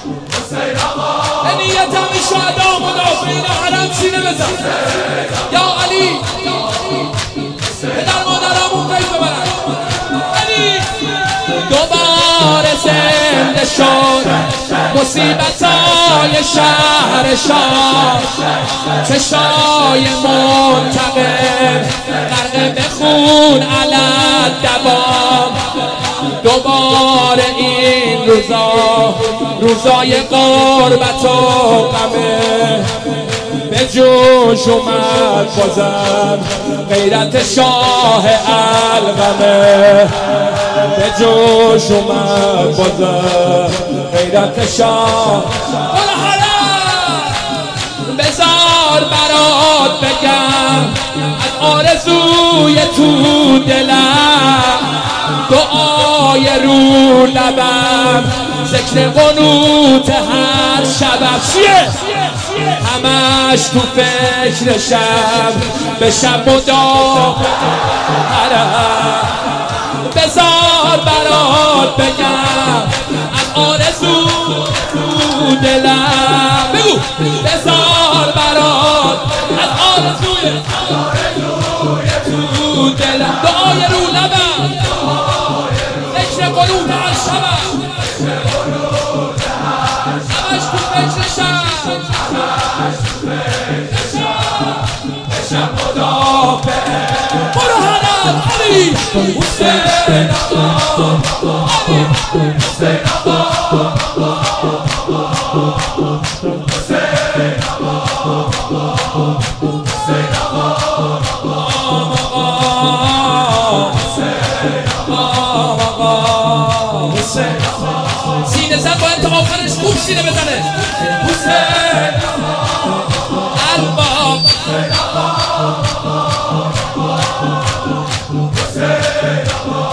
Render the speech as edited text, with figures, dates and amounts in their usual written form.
نیت همین شهدا مدافعین حرم سینه بزن یا علی پدر مادرامون قیب ببرن علی دوباره زنده شد مصیبتای شهر شاه چشای منتقم غرق به خون علل دوام دوباره این روزای غربت و غمه به جوش اومد بازم غیرت شاه الغمه به جوش اومد بازم غیرت شاه بذار برات بگم از آرزوی تو دلم دعای رو لبم ذکر قنوت هر شبم چیه؟ همش تو فکرشم به شب و داغ بذار برات بگم از آرزو تو دلم بگو بذار برات از آرزوی تو دلم دعای رو لبم ذکر قنوت هر شبم همش تو فکرشم برو حرم علی حسین علی حسین سینه زن باید تا آخرش خوب سینه بزنه حسین الباب